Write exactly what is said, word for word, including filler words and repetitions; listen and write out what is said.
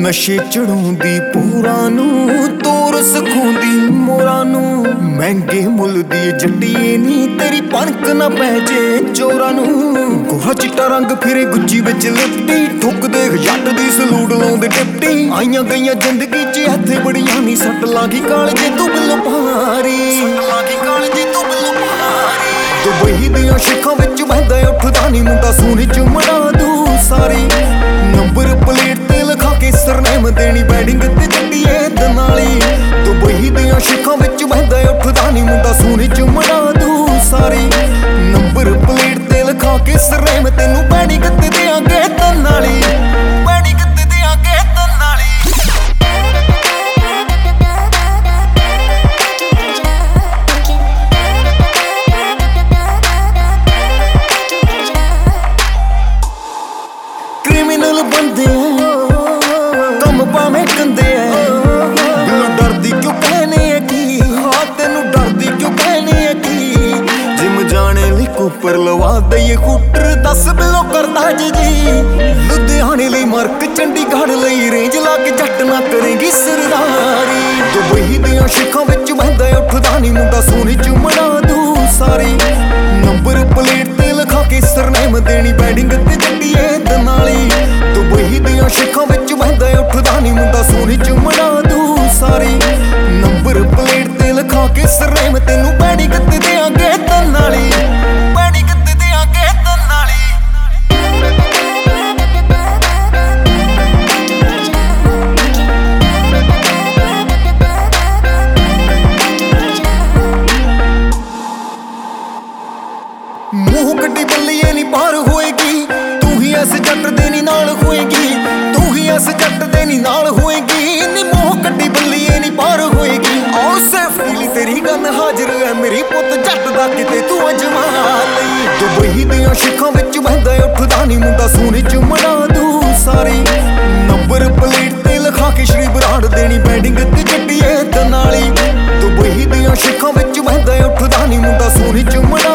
ਨਸ਼ੇ ਚੜਾਉਂਦੀ ਪੂਰਾਂ ਨੂੰ, ਤੋਰ ਸਿਖਾਉਂਦੀ ਮੋਰਾਂ ਨੂੰ। ਮਹਿੰਗੇ ਮੁੱਲ ਦੀ ਜੱਟੀਏ ਨੀ ਤੇਰੀ ਪਣਕ ਨਾ ਪੈ ਜੇ ਚੋਰਾਂ ਨੂੰ। ਗੋਹਾ ਚਿੱਟਾ ਰੰਗ ਫਿਰੇ ਗੁੱਚੀ ਵਿੱਚ ਲਿਪਟੀ, ਠੁੱਕ ਦੇਖ ਜੱਟ ਦੀ ਸਲੂਟ ਲਾਉਂਦੇ ਟਿਪਟੀ। ਆਈਆਂ ਗਈਆਂ ਜ਼ਿੰਦਗੀ 'ਚ ਇੱਥੇ ਬੜੀਆਂ ਨੀ, ਸੱਟ ਲਾਗੀ ਕਾਲਜੇ ਤੂੰ ਬਿੱਲ ਭਾਰੀ, ਸੱਟ ਲਾਗੀ ਕਾਲਜੇ ਤੂੰ ਬਿੱਲ ਭਾਰੀ। ਦੁਬਈ ਦੀਆਂ ਸ਼ਿਖਾਂ ਵਿੱਚ ਬਹਿੰਦਾ ਉੱਠਦਾ ਨੀ ਮੁੰਡਾ, ਸੋਨੇ 'ਚ ਮੜਾ ਦੂ ਸਾਰੀ। ਨੰਬਰ ਪਲੇਟ ਤੇ ਲਿਖਾ ਕੇ ਸਰਨੇਮ ਦੇਣੀ, ਬੈਡਿੰਗ ਤੇ ਜੱਟੀਏ ਦਨਾਲੀ। ਦੁਬਈ ਦੀਆਂ ਸ਼ਿਖਾਂ ਵਿੱਚ ਬਹਿੰਦਾ ਉੱਠਦਾ ਨੀ ਮੁੰਡਾ, ਸੋਨੇ 'ਚ ਮੜਾ ਦੂ ਸਾਰੀ। ਨੰਬਰ ਪਲੇਟ ਤੇ ਲਿਖਾ ਕੇ ਸਰਨੇਮ, ਤੈਨੂੰ ਬੈਡਿੰਗ ਤੇ ਦਿਆਂਗੇ ਦਨਾਲੀ, ਬੈਡਿੰਗ ਤੇ ਦਿਆਂਗੇ ਦਨਾਲੀ। ਕ੍ਰਿਮੀਨਲ ਬੰਦੇ ਕੰਮ ਭਾਵੇਂ ਕੰਦੇ ਐ, ਮੈਨੂੰ ਡਰਦੀ ਕਿਉਂ ਕਹਿਨੇ ਐ ਕੀ, ਹਾਂ ਤੈਨੂੰ ਡਰਦੀ ਕਿਉਂ ਕਹਿਨੇ ਐ ਕੀ। ਜਿਮ ਜਾਣੇ ਲਈ ਕੂਪਰ ਲਵਾ ਦਈਏ ਹੂਟਰ, ਦੱਸ ਬਿੱਲੋ ਕਰਦਾ ਜੀ ਜੀ। ਲੁਧਿਆਣੇ ਲਈ ਮਾਰਕ, ਚੰਡੀਗੜ੍ਹ ਲਈ ਰੇਂਜ ਲਾ ਕੇ ਜੱਟ ਨਾ ਕਰੇਗੀ ਸਰਦਾਰੀ। ਦੁਬਈ ਦੀਆਂ ਸ਼ਿਖਾਂ ਵਿੱਚ ਬਹਿੰਦਾ ਉੱਠਦਾ ਨੀ ਮੁੰਡਾ, ਸੋਨੇ 'ਚ ਮੜਾ ਦੂ ਸਾਰੀ। ਨੰਬਰ ਪਲੇਟ ਤੇ ਲਿਖਾ ਕੇ ਸਰਨੇਮ ਦੇਣੀ, ਬੈਡਿੰਗ ਤੇ ਜੱਟੀਏ ਦਨਾਲੀ। ਦੁਬਈ ਦੀਆਂ ਸ਼ਿਖਾਂ ਵਿੱਚ ਬਹਿੰਦਾ ਉੱਠਦਾ ਨੀ ਮੁੰਡਾ, ਸੋਨੇ 'ਚ ਮੜਾ ਦੂ ਸਾਰੀ। ਨੰਬਰ ਪਲੇਟ ਤੇ ਲਿਖਾ ਕੇ ਸਰਨੇਮ, ਤੈਨੂੰ ਬੈਡਿੰਗ ਤੇ ਦਿਆਂਗੇ ਦਨਾਲੀ, ਬੈਡਿੰਗ ਤੇ ਦਿਆਂਗੇ ਦਨਾਲੀ। ਮੂੰਹ ਕੱਢੀ ਬੱਲੀਏ ਨੀ ਪਾਰ ਹੋਏਗੀ, ਤੂੰ ਹੀ ਇਸ ਜੱਟ ਦੇ ਨੀ ਨਾਲ ਹੋਏਗੀ, ਤੂੰ ਹੀ ਇਸ ਜੱਟ ਦੇ ਨੀ ਨਾਲ ਹੋਏਗੀ। ਨੀ ਮੂੰਹ ਕੱਢੀ ਬੱਲੀਏ ਨੀ ਪਾਰ ਹੋਏਗੀ, ਆਓ ਸੇਫਟੀ ਲਈ ਤੇਰੀ ਗੱਲ ਹਾਜ਼ਰ ਹੈ ਮੇਰੀ ਪੁੱਤ ਜੱਟ ਦਾ, ਕਿਤੇ ਤੂੰ ਅਜਮਾ ਲਈ। ਦੁਬਈ ਦੀਆਂ ਸ਼ਿਖਾਂ ਵਿੱਚ ਬਹਿੰਦਾ ਉੱਠਦਾ ਨੀ ਮੁੰਡਾ, ਸੋਨੇ 'ਚ ਮੜਾ ਦੂ ਸਾਰੀ। ਨੰਬਰ ਪਲੇਟ ਤੇ ਲਿਖਾ ਕੇ ਸ਼੍ਰੀ ਬਰਾੜ ਦੇਣੀ, ਬੈਡਿੰਗ ਤੇ ਜੱਟੀਏ ਦਨਾਲੀ। ਦੁਬਈ ਦੀਆਂ ਸ਼ਿਖਾਂ ਵਿੱਚ ਬਹਿੰਦਾ ਉੱਠਦਾ ਨੀ ਮੁੰਡਾ, ਸੋਨੇ 'ਚ ਮੜਾ